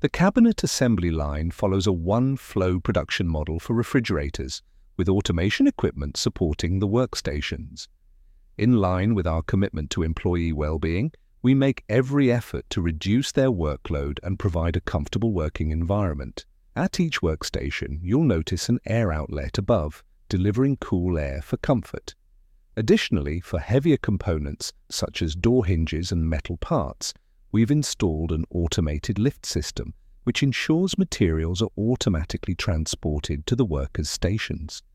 The cabinet assembly line follows a one-flow production model for refrigerators, with automation equipment supporting the workstations. In line with our commitment to employee well-being, we make every effort to reduce their workload and provide a comfortable working environment. At each workstation, you'll notice an air outlet above, delivering cool air for comfort. Additionally, for heavier components such as door hinges and metal parts, we've installed an automated lift system, which ensures materials are automatically transported to the workers' stations.